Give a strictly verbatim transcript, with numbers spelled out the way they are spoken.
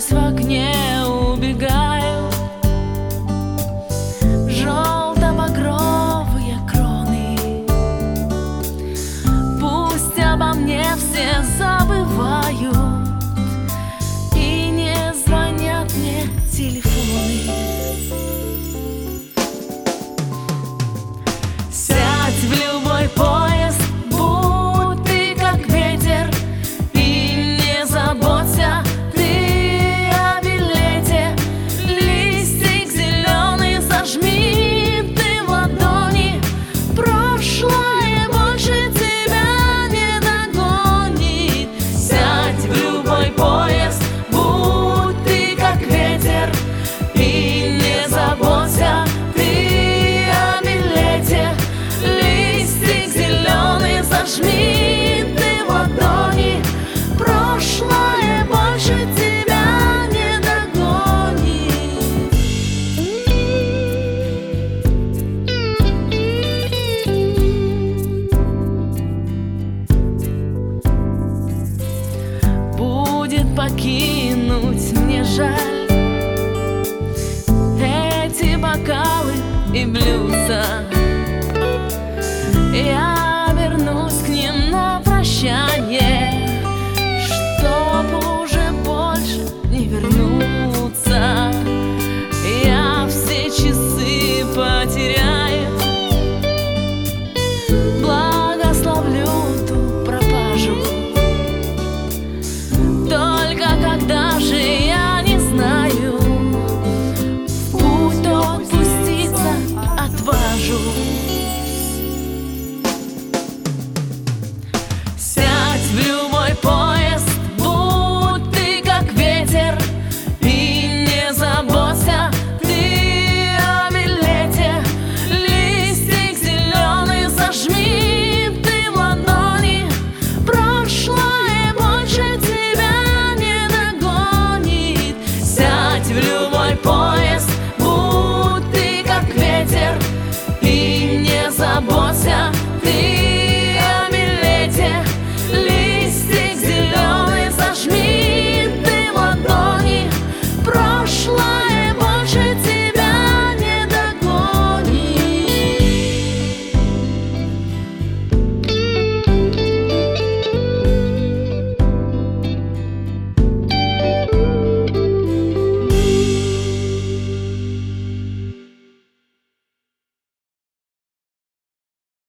в окне убегают желто-багровые кроны. Пусть обо мне все забывают и не звонят мне телефоны. Сядь в любой поезд, будь ты как ветер, и не заботься ты о билете. Листик зеленый зажми ты в ладони, прошлое больше тебя не догонит. Сядь в любой поезд, будь ты как ветер, и не заботься ты о билете. Листик зеленый зажми ты в ладони, прошлое больше тебя не догонит. Будет покинуть мне жаль эти бокалы и блюдца. Я